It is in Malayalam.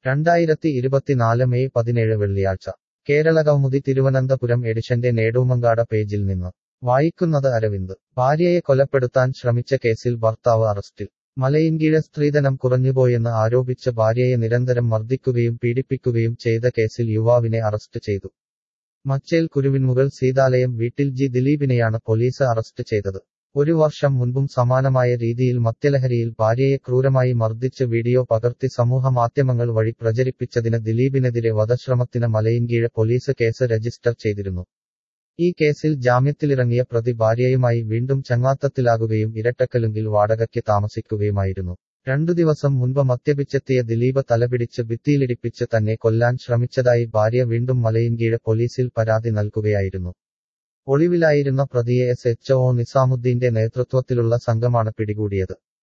2024 മെയ് 17 വെള്ളിയാഴ്ച കേരളകൗമുദി തിരുവനന്തപുരം എഡിഷന്റെ നേടൂമങ്കാട പേജിൽ നിന്ന് വായിക്കുന്നത് അരവിന്ദ്. ഭാര്യയെ കൊലപ്പെടുത്താൻ ശ്രമിച്ച കേസിൽ ഭർത്താവ് അറസ്റ്റിൽ. മലയിൻകീഴ് സ്ത്രീധനം കുറഞ്ഞുപോയെന്ന് ആരോപിച്ച് ഭാര്യയെ നിരന്തരം മർദ്ദിക്കുകയും പീഡിപ്പിക്കുകയും ചെയ്ത കേസിൽ യുവാവിനെ അറസ്റ്റ് ചെയ്തു. മച്ചേൽ കുരുവിൻമുകൾ സീതാലയം വീട്ടിൽ ജി ദിലീപിനെയാണ് പോലീസ് അറസ്റ്റ് ചെയ്തത്. ഒരു വർഷം മുൻപും സമാനമായ രീതിയിൽ മദ്യലഹരിയിൽ ഭാര്യയെ ക്രൂരമായി മർദ്ദിച്ച് വീഡിയോ പകർത്തി സമൂഹമാധ്യമങ്ങൾ വഴി പ്രചരിപ്പിച്ചതിന് ദിലീപിനെതിരെ വധശ്രമത്തിന് മലയിൻകീഴ് പോലീസ് കേസ് രജിസ്റ്റർ ചെയ്തിരുന്നു. ഈ കേസിൽ ജാമ്യത്തിലിറങ്ങിയ പ്രതി ഭാര്യയുമായി വീണ്ടും ചങ്ങാത്തത്തിലാകുകയും ഇരട്ടക്കലുങ്കിൽ വാടകയ്ക്ക് താമസിക്കുകയുമായിരുന്നു. 2 ദിവസം മുൻപ് മദ്യപിച്ചെത്തിയ ദിലീപ് തലപിടിച്ച് ഭിത്തിയിലിടിപ്പിച്ച് തന്നെ കൊല്ലാൻ ശ്രമിച്ചതായി ഭാര്യ വീണ്ടും മലയിൻകീഴ് പോലീസിൽ പരാതി നൽകുകയായിരുന്നു. ഒളിവിലായിരുന്ന പ്രതിയെ SHO നിസാമുദ്ദീന്റെ നേതൃത്വത്തിലുള്ള സംഘമാണ് പിടികൂടിയത്.